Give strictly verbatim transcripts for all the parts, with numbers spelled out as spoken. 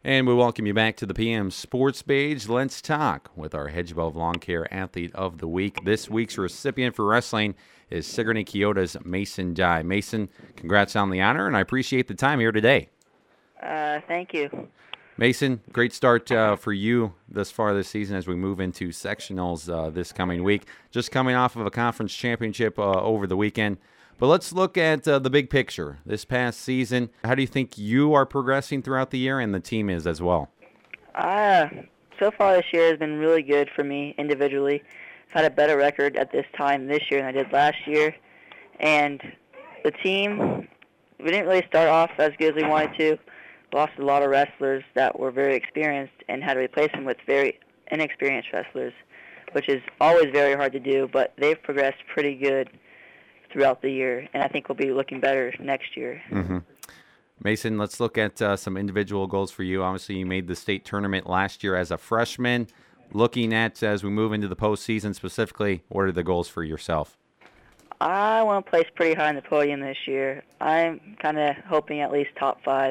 And we welcome you back to the P M Sports Page. Let's talk with our Hedge Above Lawn Care Athlete of the Week. This week's recipient for wrestling is Sigourney Keota's Mason Dye. Mason, congrats on the honor, and I appreciate the time here today. Uh, thank you. Mason, great start uh, for you thus far this season as we move into sectionals uh, this coming week. Just coming off of a conference championship uh, over the weekend. But let's look at uh, the big picture. This past season, how do you think you are progressing throughout the year and the team is as well? Uh, so far this year has been really good for me individually. I've had a better record at this time this year than I did last year. And the team, we didn't really start off as good as we wanted to. Lost a lot of wrestlers that were very experienced and had to replace them with very inexperienced wrestlers, which is always very hard to do, but they've progressed pretty good throughout the year, and I think we'll be looking better next year. Mm-hmm. Mason, let's look at uh, some individual goals for you. Obviously, you made the state tournament last year as a freshman. Looking at, as we move into the postseason specifically, what are the goals for yourself? I want to place pretty high on the podium this year. I'm kind of hoping at least top five,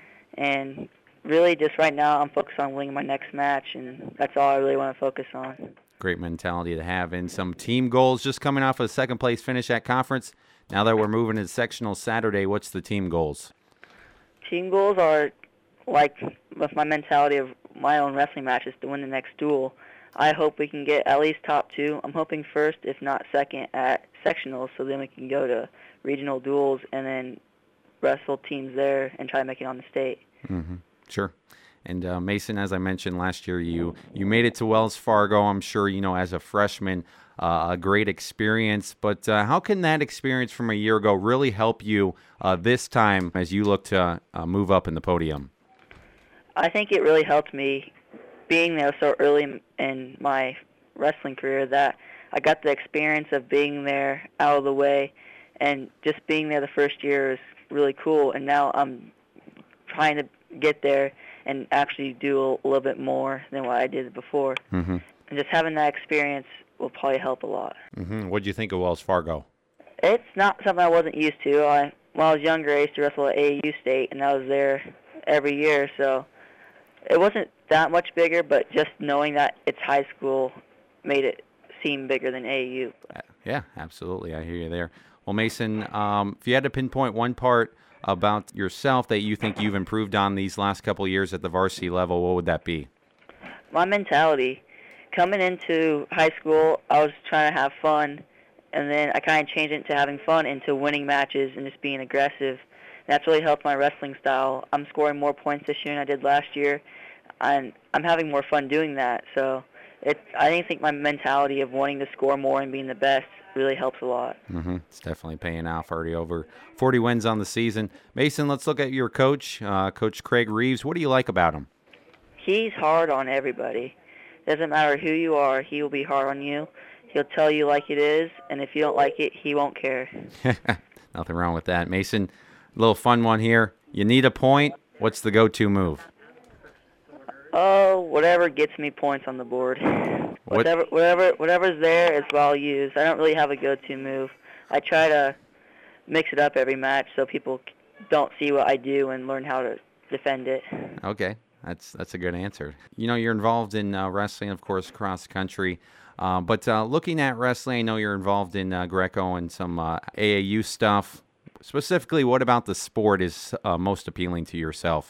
and really just right now I'm focused on winning my next match, and that's all I really want to focus on. Great mentality to have. And some team goals just coming off a second place finish at conference. Now that we're moving to sectional Saturday, what's the team goals? Team goals are like with my mentality of my own wrestling matches to win the next duel. I hope we can get at least top two. I'm hoping first, if not second, at sectionals, so then we can go to regional duels and then wrestle teams there and try to make it on the state. Mm-hmm. Sure. And uh, Mason, as I mentioned last year, you you made it to Wells Fargo. I'm sure, you know, as a freshman, uh, a great experience. But uh, how can that experience from a year ago really help you uh, this time as you look to uh, move up in the podium? I think it really helped me being there so early in, in my wrestling career that I got the experience of being there out of the way, and just being there the first year is really cool. And now I'm trying to get there and actually do a little bit more than what I did before. Mm-hmm. And just having that experience will probably help a lot. Mm-hmm. What did you think of Wells Fargo? It's not something I wasn't used to. I, when I was younger, I used to wrestle at A A U State, and I was there every year, so it wasn't that much bigger, but just knowing that it's high school made it seem bigger than A A U. Uh, yeah, absolutely. I hear you there. Well, Mason, um, if you had to pinpoint one part about yourself that you think you've improved on these last couple of years at the varsity level, what would that be? My mentality. Coming into high school, I was trying to have fun, and then I kind of changed it into having fun into winning matches and just being aggressive. That's really helped my wrestling style. I'm scoring more points this year than I did last year, and I'm having more fun doing that. So it, I think my mentality of wanting to score more and being the best really helps a lot. Mm-hmm. It's definitely paying off. Already over forty wins on the season. Mason, let's look at your coach, uh, Coach Craig Reeves. What do you like about him? He's hard on everybody. Doesn't matter who you are, he will be hard on you. He'll tell you like it is, and if you don't like it, he won't care. Nothing wrong with that. Mason, a little fun one here. You need a point. What's the go-to move? Oh, whatever gets me points on the board. What? Whatever, whatever, whatever's there is what I'll use. I don't really have a go-to move. I try to mix it up every match so people don't see what I do and learn how to defend it. Okay, that's that's a good answer. You know, you're involved in uh, wrestling, of course, cross country. Uh, but uh, looking at wrestling, I know you're involved in uh, Greco and some uh, A A U stuff. Specifically, what about the sport is uh, most appealing to yourself?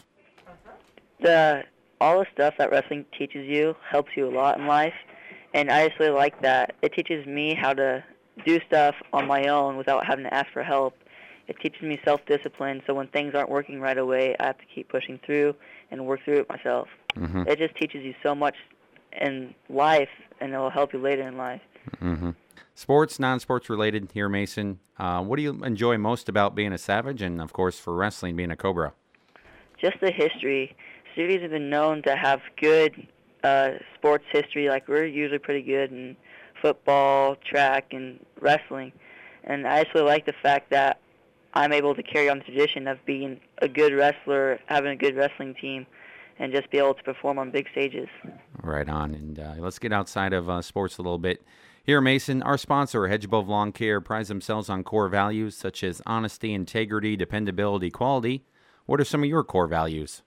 The all the stuff that wrestling teaches you helps you a lot in life. And I just really like that. It teaches me how to do stuff on my own without having to ask for help. It teaches me self-discipline, so when things aren't working right away, I have to keep pushing through and work through it myself. Mm-hmm. It just teaches you so much in life, and it will help you later in life. Mm-hmm. Sports, non-sports related here, Mason. Uh, what do you enjoy most about being a Savage and, of course, for wrestling, being a Cobra? Just the history. Cities have been known to have good uh, sports history. Like, we're usually pretty good in football, track, and wrestling. And I just really like the fact that I'm able to carry on the tradition of being a good wrestler, having a good wrestling team, and just be able to perform on big stages. Right on. And uh, let's get outside of uh, sports a little bit. Here, Mason, our sponsor, Hedge Above Lawn Care, prides themselves on core values such as honesty, integrity, dependability, quality. What are some of your core values?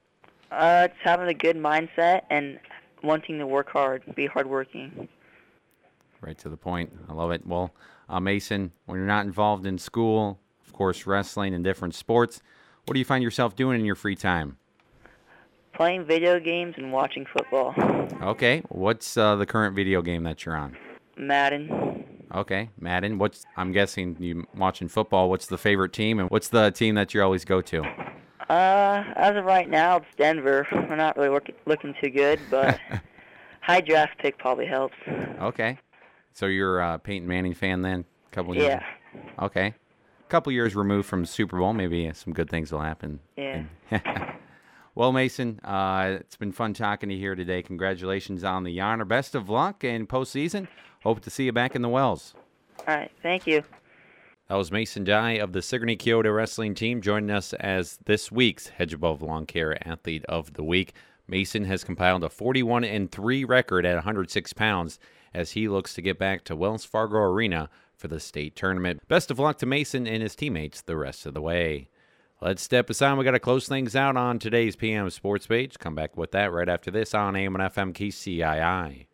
Uh, it's having a good mindset and wanting to work hard, be hardworking. Right to the point. I love it. Well, uh, Mason, when you're not involved in school, of course, wrestling and different sports, what do you find yourself doing in your free time? Playing video games and watching football. Okay. What's uh, the current video game that you're on? Madden. Okay. Madden. What's I'm guessing you watching football. What's the favorite team, and what's the team that you always go to? Uh, as of right now, it's Denver. We're not really look, looking too good, but high draft pick probably helps. Okay. So you're a Peyton Manning fan then? A couple years? Yeah. Okay. A couple years removed from Super Bowl, maybe some good things will happen. Yeah. Well, Mason, uh, it's been fun talking to you here today. Congratulations on the honor. Best of luck in postseason. Hope to see you back in the Wells. All right. Thank you. That was Mason Dye of the Sigourney Kyoto Wrestling Team joining us as this week's Hedge Above Lawn Care Athlete of the Week. Mason has compiled a forty-one and three record at one hundred six pounds as he looks to get back to Wells Fargo Arena for the state tournament. Best of luck to Mason and his teammates the rest of the way. Let's step aside. We got to close things out on today's P M Sports Page. Come back with that right after this on A M and F M K C I I.